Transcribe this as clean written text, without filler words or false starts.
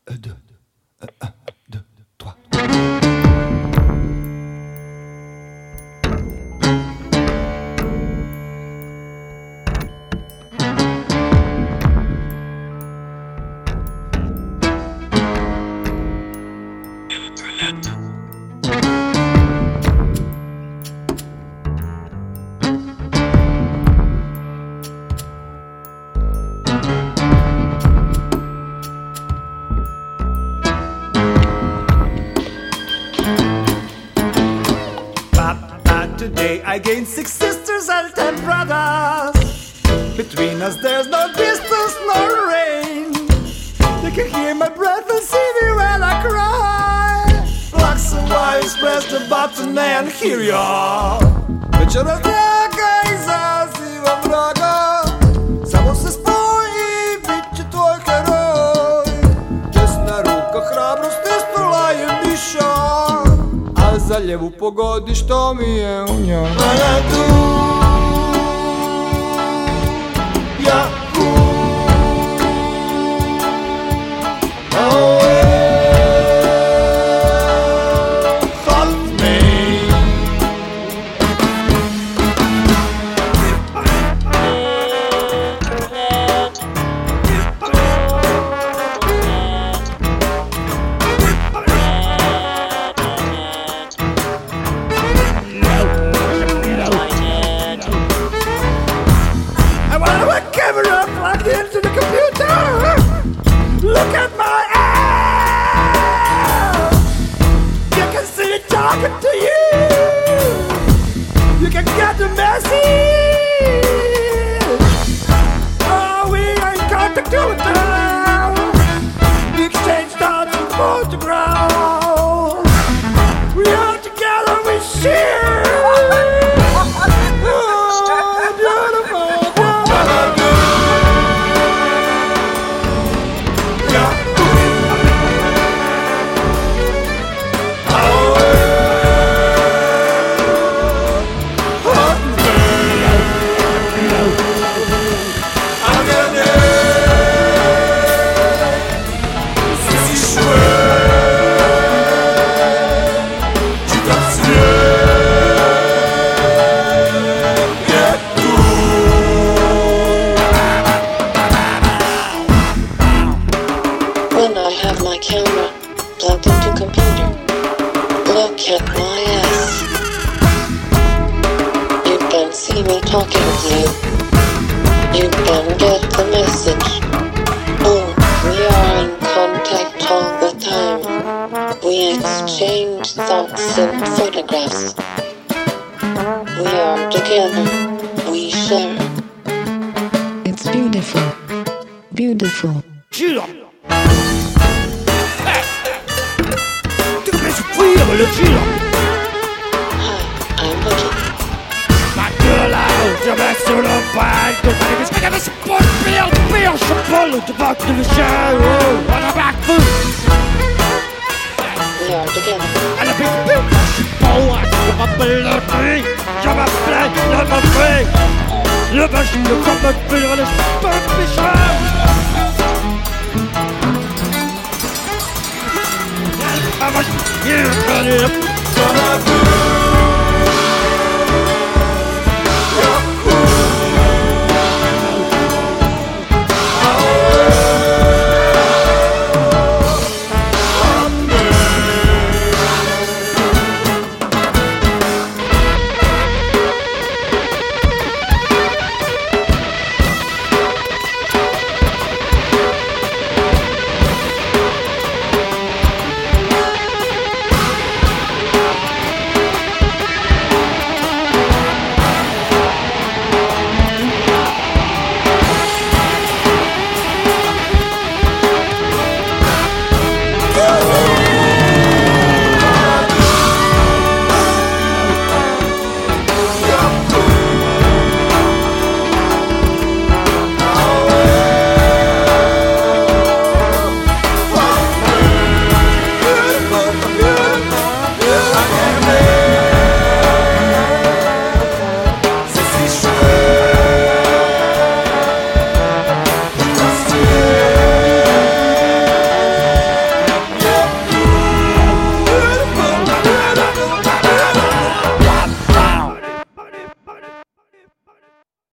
2, 1, 2, 3. Today I gained 6 sisters and 10 brothers. Between us there's no distance nor range. You can hear my breath and see me when I cry. Blacks and whites press the button and here you are. Вечера тяга и зазива врага. Само се спой и бit твой герой. Desna ruka hrabrosti stola je miša. Za ljevu pogodi što mi je u njoj. Ja tu, ja tu. Oh, hot me. Into the computer. Look at my ass. You can see me talking to you. You can get the message. Oh, we ain't contact to it now. We exchange thoughts and photographs. We are together, we share. Camera plugged into computer. Look at my ass. You can see me talking to you. You can get the message. Oh, we are in contact all the time. We exchange thoughts and photographs. We are together. We share. It's beautiful. Beautiful. Le fil. Hi, I'm Vicky. Ma gueule là, je vais sur le bal. Je vais se pire, je vole de bac de chien. Oh, on a back food. We are together. Elle a fait pire, je suis pas où, je m'appelle le prix. Je m'appelle le mauvais. Le machine de comme me pire, le pas pécheur. Ah, moi, je suis